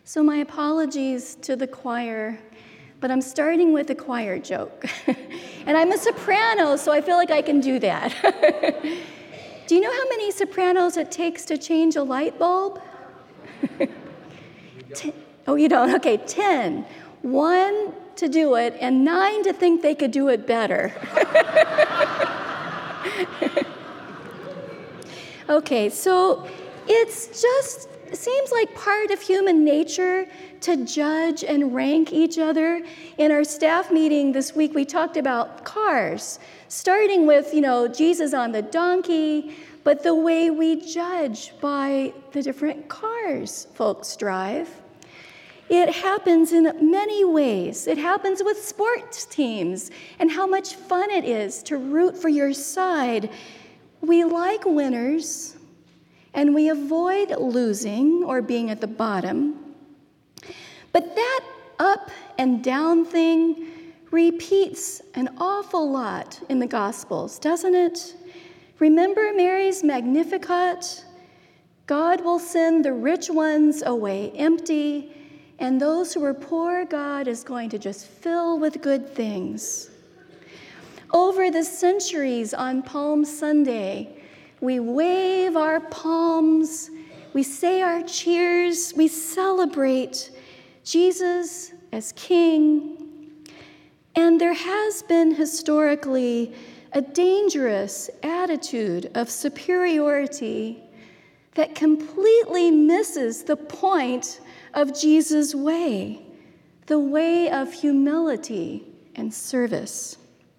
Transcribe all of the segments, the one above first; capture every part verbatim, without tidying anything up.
So my apologies to the choir, but I'm starting with a choir joke. And I'm a soprano, so I feel like I can do that. Do you know how many sopranos it takes to change a light bulb? Ten. Oh, you don't? Okay, ten. One to do it, and nine to think they could do it better. Okay, so it's just, it seems like part of human nature to judge and rank each other. In our staff meeting this week, we talked about cars, starting with, you know, Jesus on the donkey, but the way we judge by the different cars folks drive. It happens in many ways. It happens with sports teams and how much fun it is to root for your side. We like winners, and we avoid losing or being at the bottom. But that up and down thing repeats an awful lot in the Gospels, doesn't it? Remember Mary's Magnificat? God will send the rich ones away empty, and those who are poor, God is going to just fill with good things. Over the centuries on Palm Sunday, we wave our palms, we say our cheers, we celebrate Jesus as King. And there has been historically a dangerous attitude of superiority that completely misses the point of Jesus' way, the way of humility and service.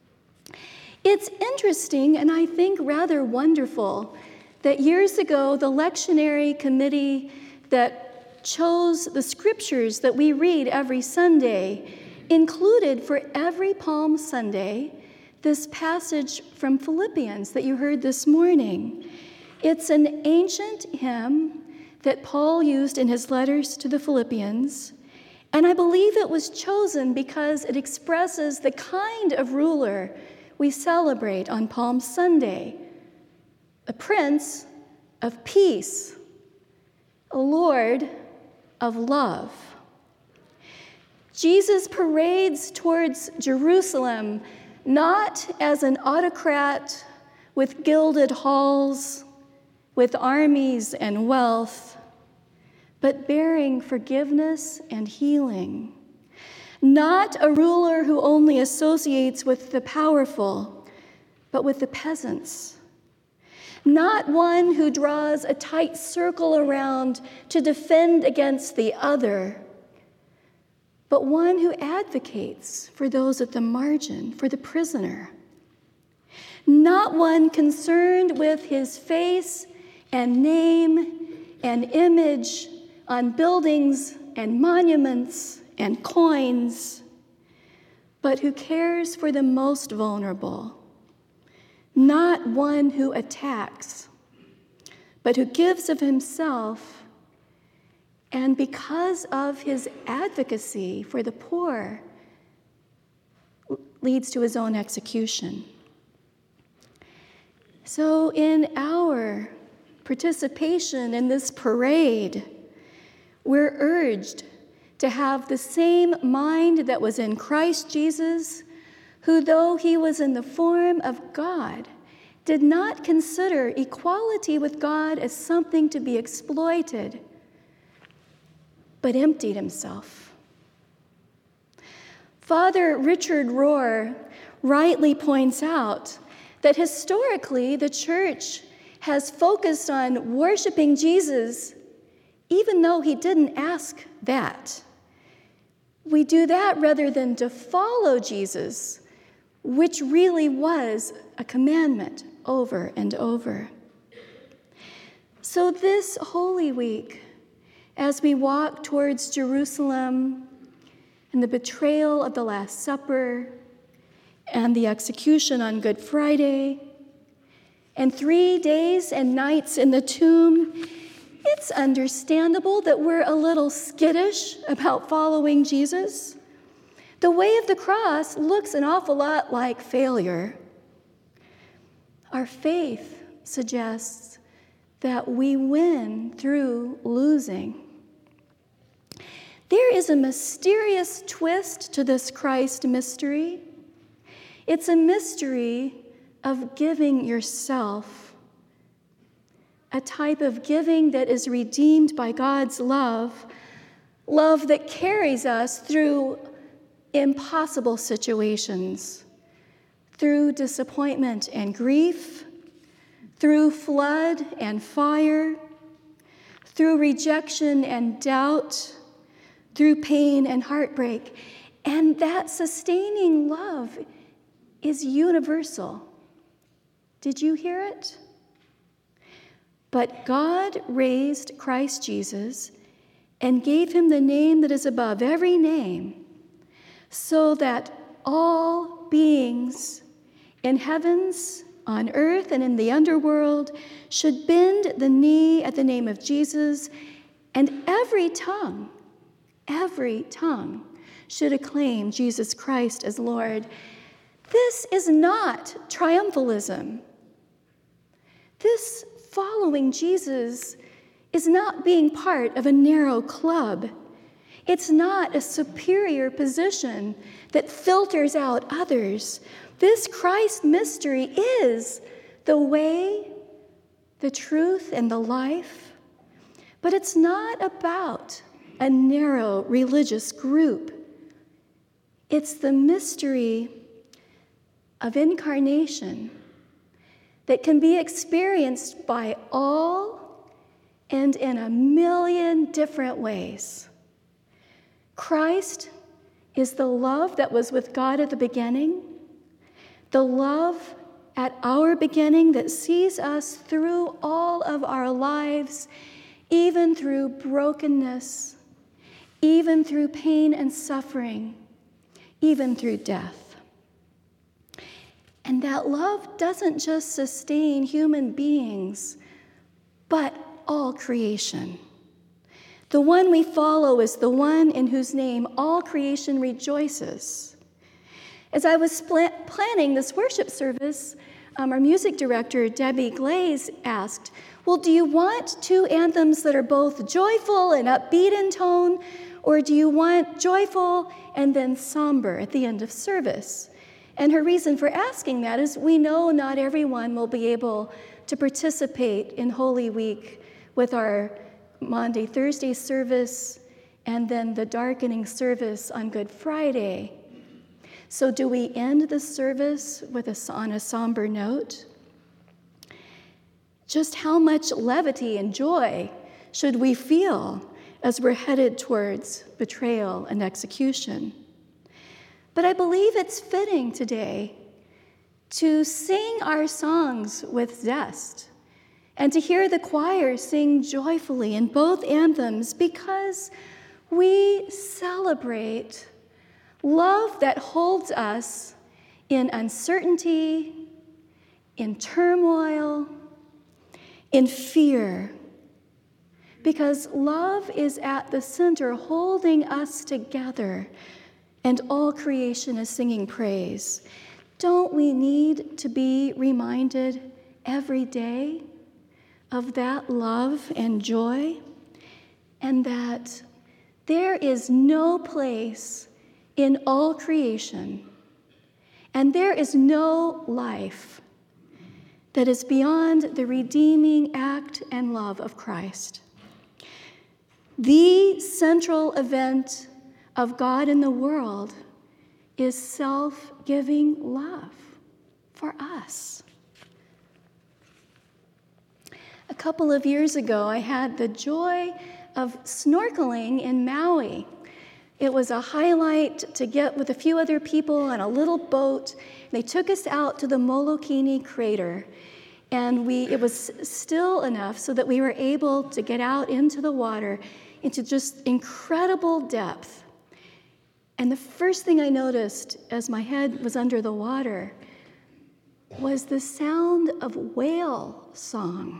It's interesting, and I think rather wonderful, that years ago, the lectionary committee that chose the scriptures that we read every Sunday included for every Palm Sunday this passage from Philippians that you heard this morning. It's an ancient hymn that Paul used in his letters to the Philippians, and I believe it was chosen because it expresses the kind of ruler we celebrate on Palm Sunday, a prince of peace, a Lord of love. Jesus parades towards Jerusalem not as an autocrat with gilded halls, with armies and wealth, but bearing forgiveness and healing. Not a ruler who only associates with the powerful, but with the peasants. Not one who draws a tight circle around to defend against the other, but one who advocates for those at the margin, for the prisoner. Not one concerned with his face and name and image on buildings and monuments and coins, but who cares for the most vulnerable. Not one who attacks, but who gives of himself, and because of his advocacy for the poor, leads to his own execution. So in our participation in this parade, we're urged to have the same mind that was in Christ Jesus, who, though he was in the form of God, did not consider equality with God as something to be exploited, but emptied himself. Father Richard Rohr rightly points out that historically the church has focused on worshiping Jesus even though he didn't ask that. We do that rather than to follow Jesus, which really was a commandment over and over. So this Holy Week, as we walk towards Jerusalem and the betrayal of the Last Supper and the execution on Good Friday and three days and nights in the tomb, it's understandable that we're a little skittish about following Jesus. The way of the cross looks an awful lot like failure. Our faith suggests that we win through losing. is a mysterious twist to this Christ mystery. It's a mystery of giving yourself, a type of giving that is redeemed by God's love, love that carries us through impossible situations, through disappointment and grief, through flood and fire, through rejection and doubt, through pain and heartbreak. And that sustaining love is universal. Did you hear it? But God raised Christ Jesus and gave him the name that is above every name, so that all beings in heavens, on earth, and in the underworld should bend the knee at the name of Jesus, and every tongue, every tongue should acclaim Jesus Christ as Lord. This is not triumphalism. This following Jesus is not being part of a narrow club. It's not a superior position that filters out others. This Christ mystery is the way, the truth, and the life. But it's not about a narrow religious group. It's the mystery of incarnation that can be experienced by all and in a million different ways. Christ is the love that was with God at the beginning, the love at our beginning that sees us through all of our lives, even through brokenness, even through pain and suffering, even through death. And that love doesn't just sustain human beings, but all creation. The one we follow is the one in whose name all creation rejoices. As I was pl- planning this worship service, um, our music director, Debbie Glaze, asked, well, do you want two anthems that are both joyful and upbeat in tone, or do you want joyful and then somber at the end of service? And her reason for asking that is we know not everyone will be able to participate in Holy Week with our Maundy Thursday service and then the darkening service on Good Friday. So do we end the service with a, on a somber note? Just how much levity and joy should we feel as we're headed towards betrayal and execution? But I believe it's fitting today to sing our songs with zest and to hear the choir sing joyfully in both anthems, because we celebrate love that holds us in uncertainty, in turmoil, in fear, because love is at the center holding us together, and all creation is singing praise. Don't we need to be reminded every day of that love and joy, and that there is no place in all creation, and there is no life that is beyond the redeeming act and love of Christ. The central event of God in the world is self-giving love for us. A couple of years ago, I had the joy of snorkeling in Maui. It was a highlight to get with a few other people on a little boat. They took us out to the Molokini crater, and we it was still enough so that we were able to get out into the water into just incredible depth. And the first thing I noticed as my head was under the water was the sound of whale song.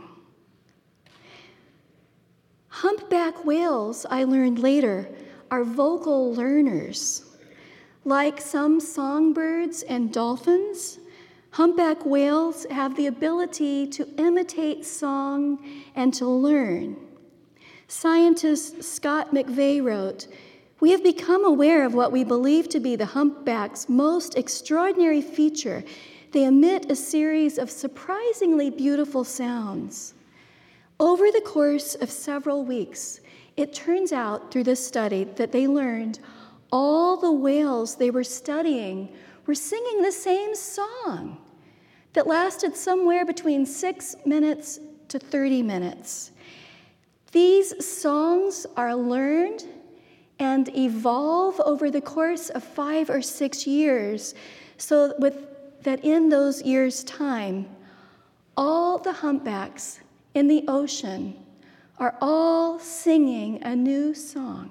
Humpback whales, I learned later, are vocal learners. Like some songbirds and dolphins, humpback whales have the ability to imitate song and to learn. Scientist Scott McVeigh wrote, We have become aware of what we believe to be the humpback's most extraordinary feature. They emit a series of surprisingly beautiful sounds. Over the course of several weeks, it turns out through this study that they learned all the whales they were studying were singing the same song that lasted somewhere between six minutes to thirty minutes. These songs are learned and evolve over the course of five or six years, so with, that in those years' time, all the humpbacks in the ocean are all singing a new song.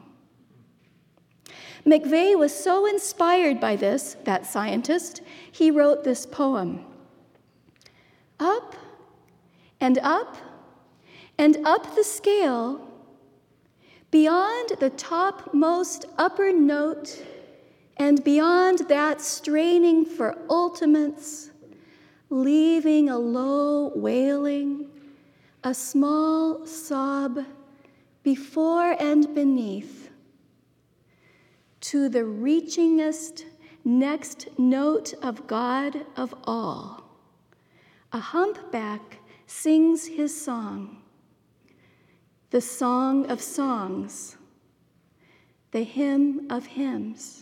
McVeigh was so inspired by this, that scientist, he wrote this poem. Up and up and up the scale, beyond the topmost upper note, and beyond that straining for ultimates, leaving a low wailing, a small sob before and beneath, to the reachingest next note of God of all, a humpback sings his song, the song of songs, the hymn of hymns.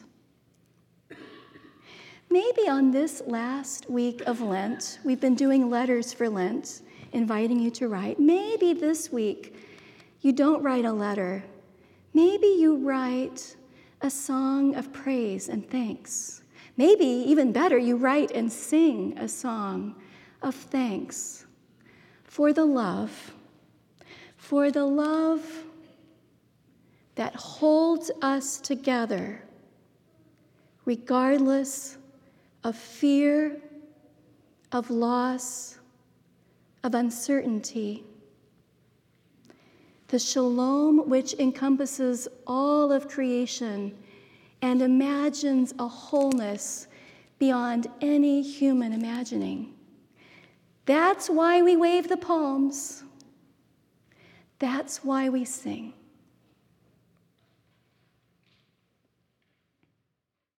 Maybe on this last week of Lent, we've been doing letters for Lent, inviting you to write. Maybe this week you don't write a letter. Maybe you write a song of praise and thanks. Maybe, even better, you write and sing a song of thanks for the love, for the love that holds us together regardless of fear, of loss, of uncertainty. The shalom which encompasses all of creation and imagines a wholeness beyond any human imagining. That's why we wave the palms. That's why we sing.